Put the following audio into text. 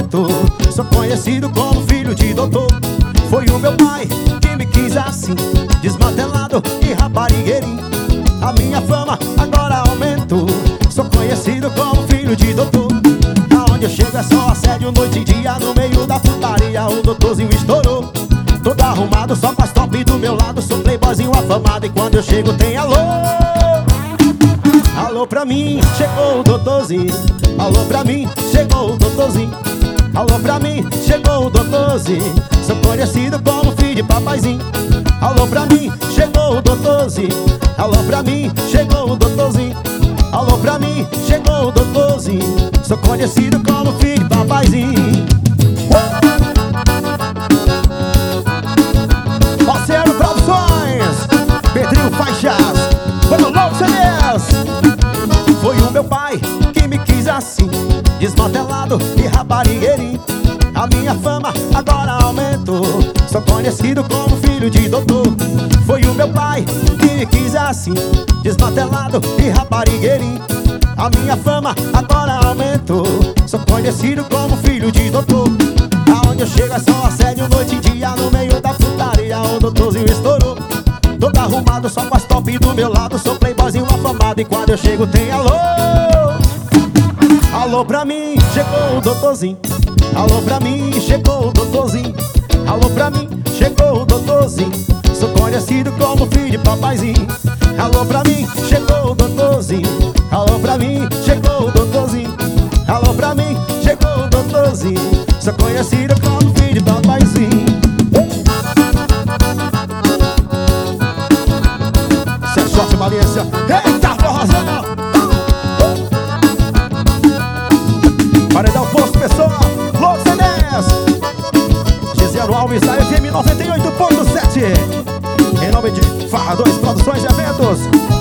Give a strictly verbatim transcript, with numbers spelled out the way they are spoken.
aumento. Sou conhecido como filho de doutor. Foi o meu pai que me quis assim, desmantelado e raparigueirinho. A minha fama agora aumento. Sou conhecido como filho de doutor. Aonde eu chego é só assédio noite e dia. No meio da putaria o doutorzinho estourou. Todo arrumado, só com as top do meu lado. Sou playboyzinho afamado e quando eu chego tem alô. Alô pra mim, chegou o doutorzinho. Alô pra mim, chegou o doutorzinho. Alô pra mim, chegou o doutorzinho. Sou conhecido como filho de papaizinho. Alô pra mim, chegou o doutorzinho. Alô pra mim, chegou o doutorzinho. Alô pra mim, chegou o doutorzinho. Sou conhecido como filho de papaizinho. Parceiro Produções, Pedrinho Faixas, vamos logo, C Ds. Foi o meu pai que me quis assim, desmantelado e raparigueirinho. A minha fama agora aumentou. Sou conhecido como filho de doutor. Foi o meu pai que me quis assim, desmantelado e raparigueirinho. A minha fama agora aumentou. Sou conhecido como filho de doutor. Aonde eu chego é só assédio noite e dia. No meio da putaria o doutorzinho estourou. Todo arrumado, só com as top do meu lado. Sou playboyzinho afamado e quando eu chego tem alô. Alô pra mim, chegou o doutorzinho. Alô pra mim, chegou o doutorzinho. Alô pra mim, chegou o doutorzinho. Sou conhecido como filho de papaizinho. Alô pra mim, chegou o doutorzinho. Alô pra mim, chegou o doutorzinho. Alô pra mim, chegou o doutorzinho. Sou conhecido como filho de papaizinho. Cê é sorte, Valência. Eita, forrozão! Paredão Posto, pessoal, Louco C Ds, Giselo Alves da F M noventa e oito ponto sete. Em nome de Farra dois Produções e Eventos.